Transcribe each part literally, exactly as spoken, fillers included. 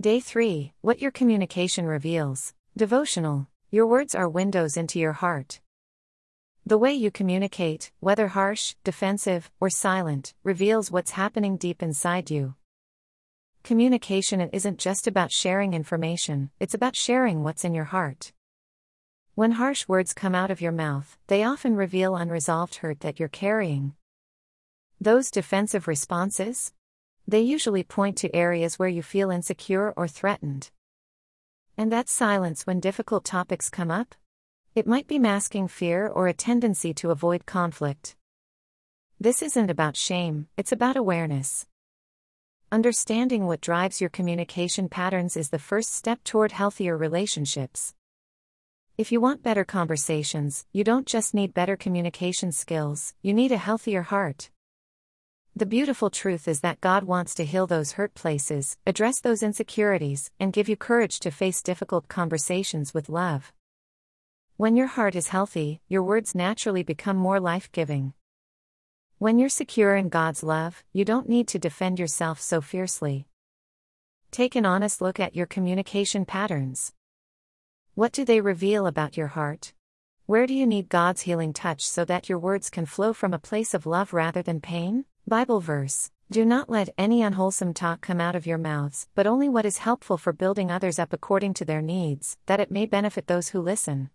Day three. What your communication reveals. Devotional. Your words are windows into your heart. The way you communicate, whether harsh, defensive, or silent, reveals what's happening deep inside you. Communication isn't just about sharing information, it's about sharing what's in your heart. When harsh words come out of your mouth, they often reveal unresolved hurt that you're carrying. Those defensive responses? They usually point to areas where you feel insecure or threatened. And that silence when difficult topics come up? It might be masking fear or a tendency to avoid conflict. This isn't about shame, it's about awareness. Understanding what drives your communication patterns is the first step toward healthier relationships. If you want better conversations, you don't just need better communication skills, you need a healthier heart. The beautiful truth is that God wants to heal those hurt places, address those insecurities, and give you courage to face difficult conversations with love. When your heart is healthy, your words naturally become more life-giving. When you're secure in God's love, you don't need to defend yourself so fiercely. Take an honest look at your communication patterns. What do they reveal about your heart? Where do you need God's healing touch so that your words can flow from a place of love rather than pain? Bible verse. Do not let any unwholesome talk come out of your mouths, but only what is helpful for building others up according to their needs, that it may benefit those who listen.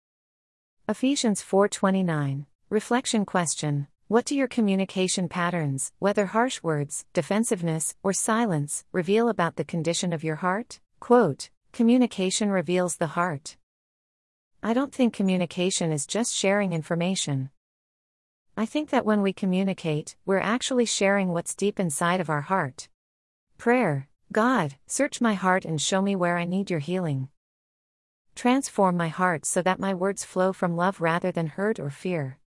Ephesians four twenty-nine. Reflection question. What do your communication patterns, whether harsh words, defensiveness, or silence, reveal about the condition of your heart? Quote, communication reveals the heart. I don't think communication is just sharing information. I think that when we communicate, we're actually sharing what's deep inside of our heart. Prayer. God, search my heart and show me where I need your healing. Transform my heart so that my words flow from love rather than hurt or fear.